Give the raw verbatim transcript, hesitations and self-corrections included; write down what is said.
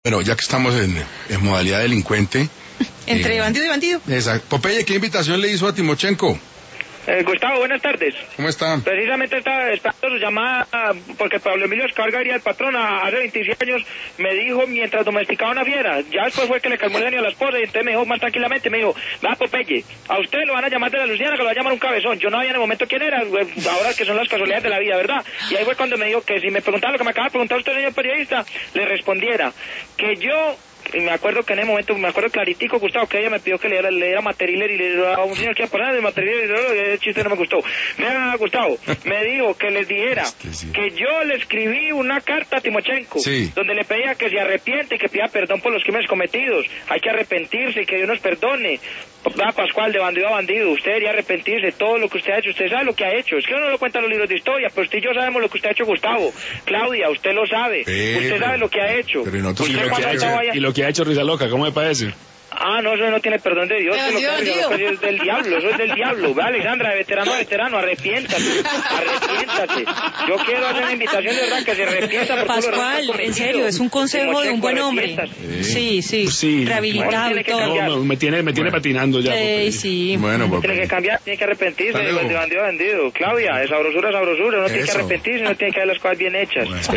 Bueno, ya que estamos en, en modalidad delincuente... Entre eh, bandido y bandido. Exacto. Popeye, ¿qué invitación le hizo a Timochenko? Eh, Gustavo, buenas tardes. ¿Cómo está? Precisamente estaba esperando su llamada porque Pablo Emilio Escobar Gaviria, el patrón, hace veintiséis años me dijo mientras domesticaba una fiera. Ya después fue que le calmó el genio a la esposa y entonces me dijo más tranquilamente, me dijo, va Popeye, a usted lo van a llamar de la Luciana, que lo va a llamar un cabezón. Yo no sabía en el momento quién era, ahora que son las casualidades de la vida, ¿verdad? Y ahí fue cuando me dijo que si me preguntaba lo que me acaba de preguntar usted, señor periodista, le respondiera que yo... Y me acuerdo que en ese momento, me acuerdo claritico, Gustavo, que ella me pidió que le diera, le diera material y le diera a un señor que iba a poner de material y el chiste no me gustó. Mira, Gustavo, me dijo que les dijera que yo le escribí una carta a Timochenko, sí, donde le pedía que se arrepiente y que pida perdón por los crímenes cometidos. Hay que arrepentirse y que Dios nos perdone. Va, Pascual, de bandido a bandido, usted debería arrepentirse de todo lo que usted ha hecho. Usted sabe lo que ha hecho. Es que uno no lo cuenta en los libros de historia, pero usted y yo sabemos lo que usted ha hecho, Gustavo. Claudia, usted lo sabe. Pero, usted sabe lo que ha hecho. Pero nosotros usted y, lo que ha hecho y lo que ha hecho Risa Loca, ¿cómo me parece? Ah, no, eso no tiene perdón de Dios, eso, lo que eso es del diablo, eso es del diablo. Ve, Alexandra, de veterano a veterano, arrepiéntate, arrepiéntate. Yo quiero hacer una invitación de verdad que se arrepienta por Pascual, todo lo en serio, es un consejo de un buen hombre. Sí, sí, sí, rehabilitado bueno, y todo. No, me tiene, me tiene bueno. patinando ya. Sí, sí. Bueno, Tiene Popeye. que cambiar, tiene que arrepentirse de Hasta luego. bandido a bandido. Claudia, es sabrosura, sabrosura, no tiene que Eso. arrepentirse, no tiene que hacer las cosas bien hechas. Bueno.